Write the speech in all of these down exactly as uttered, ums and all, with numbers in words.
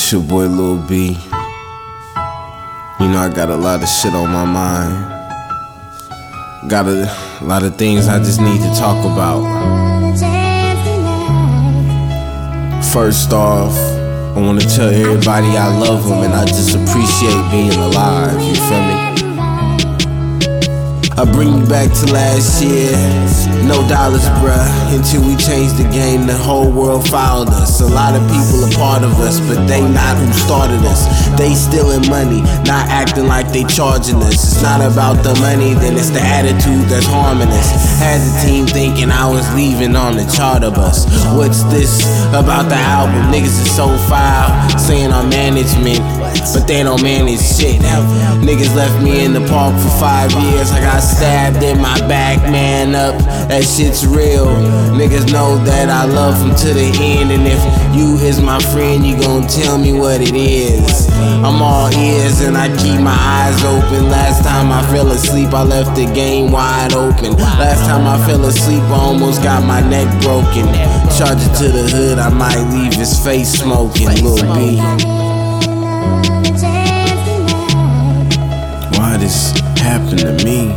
It's your boy Lil B. You know I got a lot of shit on my mind. Got a lot of things I just need to talk about. First off, I wanna tell everybody I love them and I just appreciate being alive, you feel me? I bring you back to last year, no dollars bruh. Until we changed the game, the whole world followed us. A lot of people are part of us, but they not who started us. They stealing money, not acting like they charging us. It's not about the money, then it's the attitude that's harming us. Had the team thinking I was leaving on the charter bus. What's this about the album? Niggas is so foul, saying our management, but they don't manage shit. Niggas left me in the park for five years. I got stabbed in my back, man up, that shit's real. Niggas know that I love them to the end, and if you is my friend, you gon' tell me what it is. I'm all ears and I keep my eyes open. Last time I fell asleep, I left the game wide open. Last time I fell asleep, I almost got my neck broken. Charge it to the hood, I might leave his face smoking. Lil B, why this happened to me?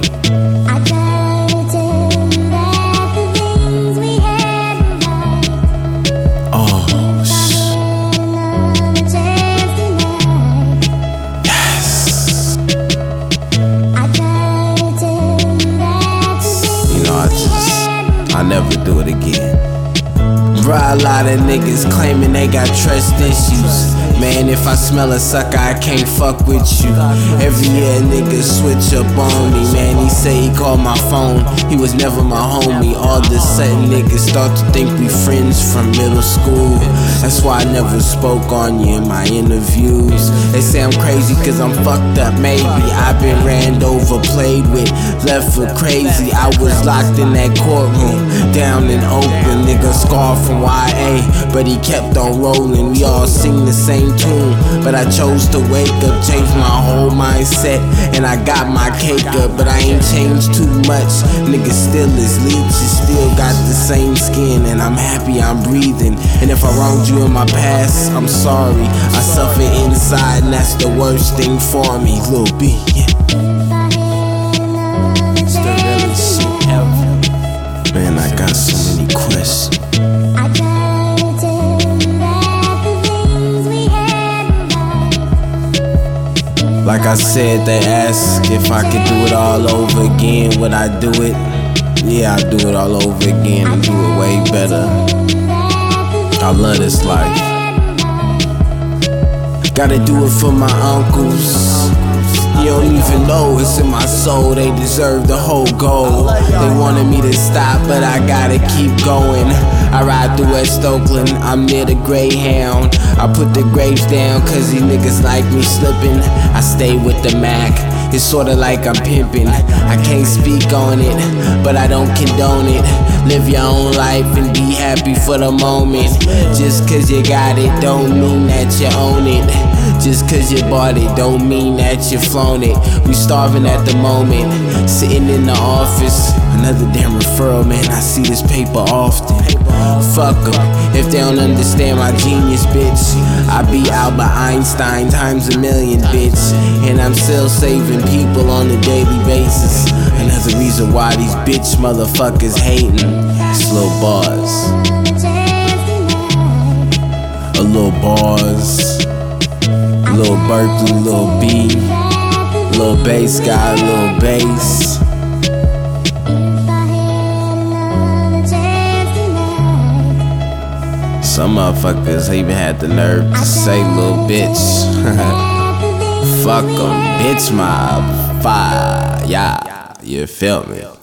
I'll never do it again. Bruh, a lot of niggas claiming they got trust issues. Man, if I smell a sucker, I can't fuck with you. Every year niggas switch up on me. Man, he say he called my phone, he was never my homie. All of a sudden niggas start to think we friends from middle school. That's why I never spoke on you in my interviews. They say I'm crazy cause I'm fucked up, maybe. I've been ran over, played with, left for crazy. I was locked in that courtroom, down and open. Nigga scarred from Y A, but he kept on rolling. We all sing the same tune, but I chose to wake up, change my whole mindset, and I got my cake up. But I ain't changed too much. Niggas still is leeches, still got the same skin, and I'm happy I'm breathing. And if I wronged you in my past, I'm sorry. I suffer inside, and that's the worst thing for me. Lil B, yeah. It's the realest shit ever. Man, I got so many questions. Like I said, they ask if I could do it all over again, would I do it? Yeah, I'd do it all over again and do it way better. I love this life. Gotta do it for my uncles. You don't even know it's in my soul, they deserve the whole goal. They wanted me to stop, but I gotta keep going. I ride through West Oakland, I'm near the Greyhound. I put the grapes down cause these niggas like me slipping. I stay with the Mac, it's sorta like I'm pimping. I can't speak on it, but I don't condone it. Live your own life and be happy for the moment. Just cause you got it don't mean that you own it. Just cause you bought it don't mean that you flown it. We starving at the moment, sitting in the office. Another damn referral, man, I see this paper often. Fuck em, if they don't understand my genius, bitch. I be Albert Einstein times a million, bitch. And I'm still saving people on a daily basis. Another reason why these bitch motherfuckers hating. It's Lil Bars. A Lil Bars, Lil Berkeley, Lil B, Lil Bass guy, Lil Bass. Some motherfuckers even had the nerve to say little bitch. Fuck 'em, bitch mob, fire, yeah, you feel me?